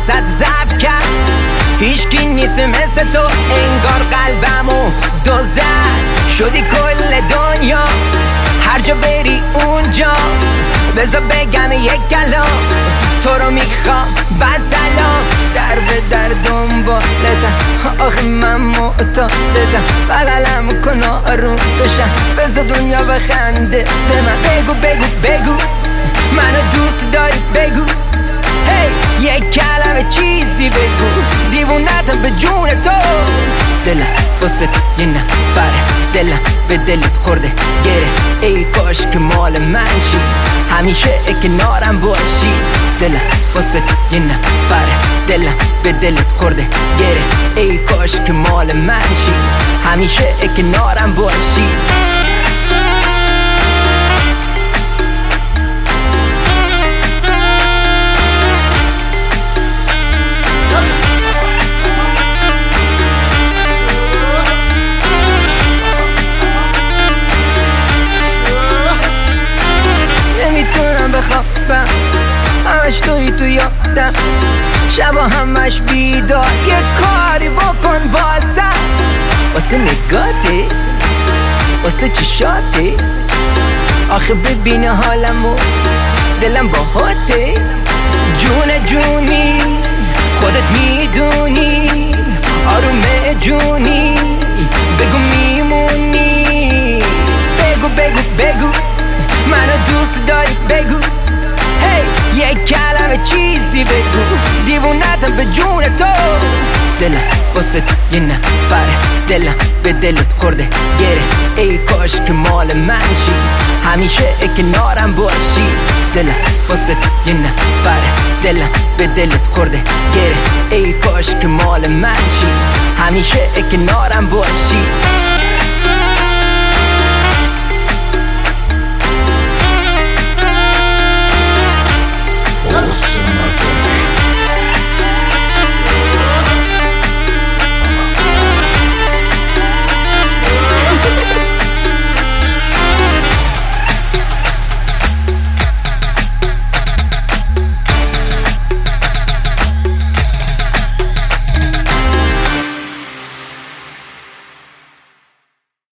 واسط ضبط کرد. هیچکی نیست مثل تو، انگار قلبمو دو زد. شدی کل دنیا، هر جا بری اونجا. بذار بگم یک کلام، تو رو میخوام و سلام. در به در دنبالتم، آخه من معتادتم. بغلم کن آروم بشم، بذار دنیا بخنده به من. بگو بگو بگو منو دوست داری، بگو هی یک کلمه چیزی بگو. دیوونتم به جون تو، دلم واسه یه نفره، دلم به دلت خورده گره. ای کاش که مال من شی، همیشه کنارم باشی. دلم واسه یه نفره، دلم به دلت خورده گره. ای کاش که مال من شی، همیشه کنارم باشی. نمیتونم بخوابم، همش توی تو یادم. شبا همش بیدار، یه کاری بکن واسه نگاته، واسه چشاته. آخه ببین حالمو، دلم باهاته. جون جونی خودت میدونی، آروم جونی بگو میمونی. بگو بگو بگو منو دوست داری، بگو هی یک کلمه چیزی بگو. دیوونتم به جون تو، دلم واسه یه نفره، دلم به دلت خورده گره. ای کاش که مال من شی، همیشه کنارم باشی. دلم واسه یه نفره، دلم به دلت خورده گره. ای کاش که مال من شی، همیشه کنارم باشی.